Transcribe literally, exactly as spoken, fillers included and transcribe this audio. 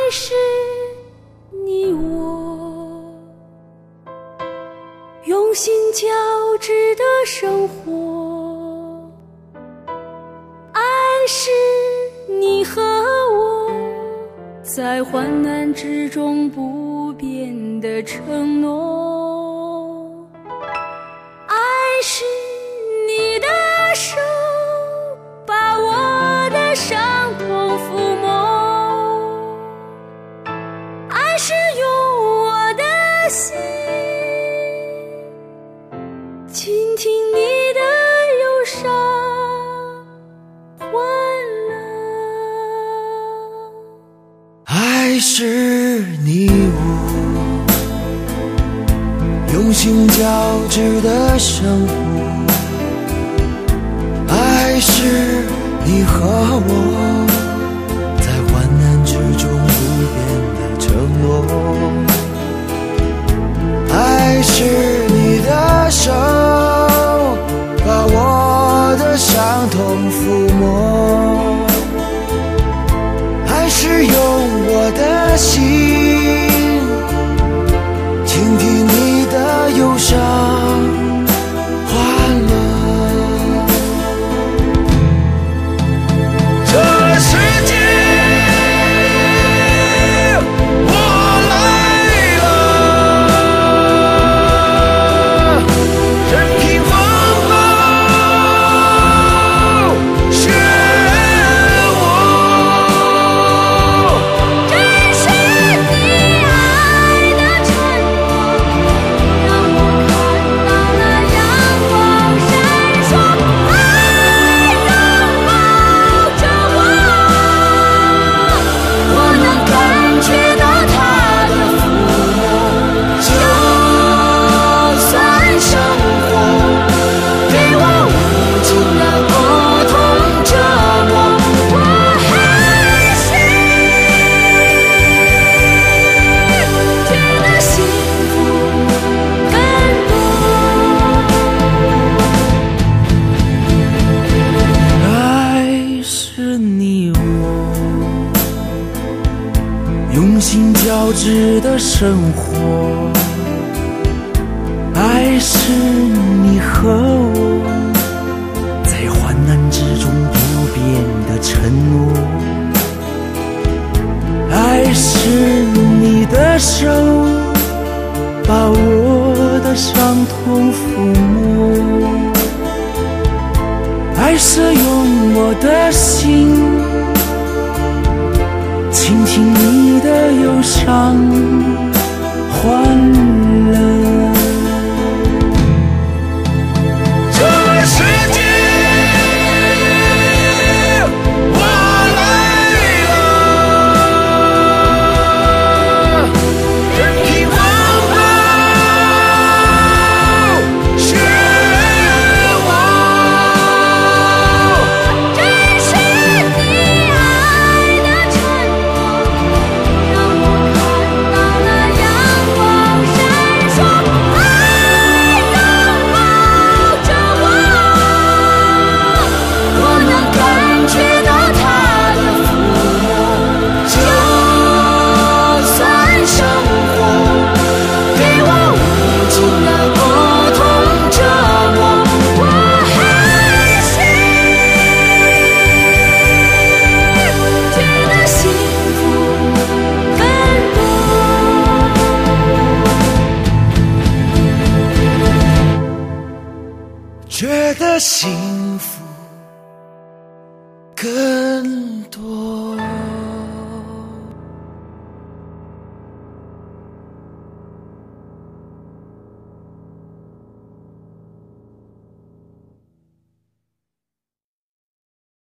是你我用心交织的生活，爱是你和我在患难之中不变的承诺，爱是你的手把我的伤痛抚摸，爱是用我的心倾听你的忧伤欢乐， 爱是你我用心交织的生活，爱是你和我在患难之中不变的承诺，爱是你的手把我的伤痛抚摸，爱是用我的心倾听你的忧伤欢乐，这世界我来了，任凭风暴漩涡， 这是你爱的承诺，让我看到了阳光闪烁，爱拥抱着我，我能感觉到它的抚摸， 就算生活给我无尽的苦痛折磨， 我还是觉得幸福更多。 爱是你我用心交织的生活，爱是你和我在患难之中不变的承诺，爱是你的手把我的伤痛抚摸，爱是用我的心倾听你的忧伤欢乐，这世界我来了，任凭风暴漩涡， 这是你爱的承诺，让我看到了阳光闪烁，爱拥抱着我，我能感觉到它的抚摸， 就算生活给我无尽的苦痛折磨， 我还是觉得幸福更多。 觉得幸福更多。